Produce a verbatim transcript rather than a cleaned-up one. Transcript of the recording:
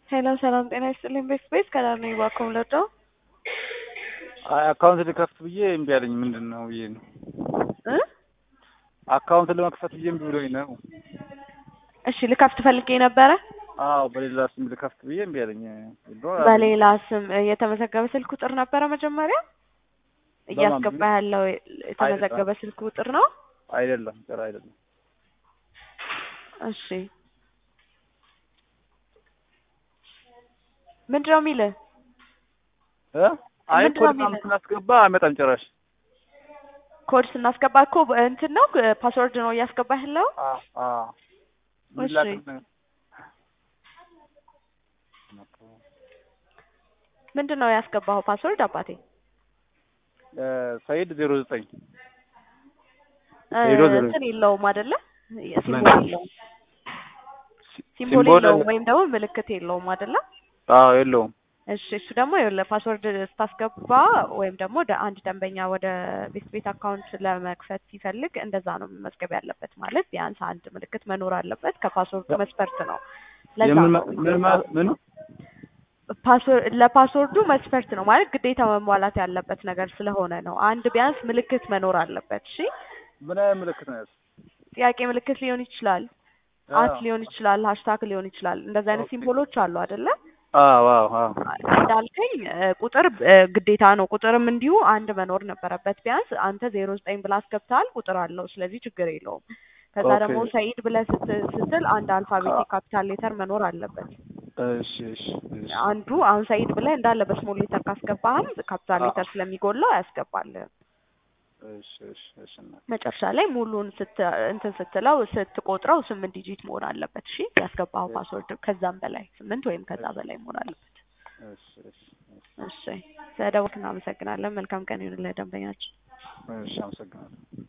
ሄሎ ሰላም ጤና ይስጥልኝ። ቤት ቤት ከዳር ነኝ ባኮም ለዶ አይ አካውንት ልከፍት ብዬ እምቢ አለኝ። ምንድነው ብዬ ነው እ አካውንት ለመክፈት ብዬ እምቢ ብሎኝ ነው። እሺ ልከፍት ፈልጌ ነበረ። አዎ በሌላ ስም ልከፍት ብዬ እምቢ አለኝ። በሌላ ስም የተመዘገበ ስልክ ቁጥር ነበረ መጀመሪያ እያስገባ ያለው የተመዘገበ ስልክ ቁጥር ነው አይደለም? ጥራ አይደለም። እሺ ምንድነው የሚልህ? እ አይ ኮድ ስናስገባ አይመጣም ጭራሽ። ኮድ ስናስገባ እኮ እንትን ነው ፓስወርድ ነው እያስገባህ ያለው? አዎ አዎ። እሺ ምንድነው ያስገባው ፓስወርድ አባቴ? ሰይድ ዜሮ ዘጠኝ እንትን የለውም አይደለ? ሲምቦል የለውም። ሲምቦል የለውም ወይም ደግሞ ምልክት የለውም አይደለ? አዎ የለውም። እሺ እሱ ደግሞ ለፓስወርድ ስታስገባ ወይም ደግሞ አንድ ደንበኛ ወደ ቤት ቤት አካውንት ለመክፈት ሲፈልግ እንደዛ ነው መዝገብ ያለበት። ማለት ቢያንስ አንድ ምልክት መኖር አለበት ከፓስወርዱ መስፈርት ነው። ለዛ ነው ምን ፓስወርድ ለፓስወርዱ መስፈርት ነው ማለት ግዴታ መሟላት ያለበት ነገር ስለሆነ ነው። አንድ ቢያንስ ምልክት መኖር አለበት። እሺ ምን አይነት ምልክት ነው? ጥያቄ ምልክት ሊሆን ይችላል፣ አት ሊሆን ይችላል፣ ሃሽታግ ሊሆን ይችላል። እንደዛ አይነት ሲምቦሎች አሉ አይደለ? አዎ አዎ አዎ። እንዳልከኝ ቁጥር ግዴታ ነው። ቁጥርም እንዲሁ አንድ መኖር ነበረበት። ቢያንስ አንተ ዜሮ ዘጠኝ ብለህ አስገብተሃል፣ ቁጥር አለው። ስለዚህ ችግር የለውም። ከዛ ደግሞ ሰይድ ብለህ ስትል አንድ አልፋቤት ካፒታል ሌተር መኖር አለበት። እሺ እሺ። አንዱ አሁን ሰይድ ብለህ እንዳለ በስሞል ሌተር ካስገባህም ካፒታል ሌተር ስለሚጎላው ያስገባል። እሺ እሺ እሺ። መጨረሻ ላይ ሙሉን ስት እንትን ስትለው ስትቆጥረው ስምንት ዲጂት መሆን አለበት። እሺ ያስገባው ፓስወርድ ከዛም በላይ ስምንት ወይም ከዛ በላይ መሆን አለበት። እሺ እሺ እሺ ስለደወልክ እናመሰግናለን። መልካም ቀን ይሁንልህ ደንበኛችን። እሺ አመሰግናለሁ።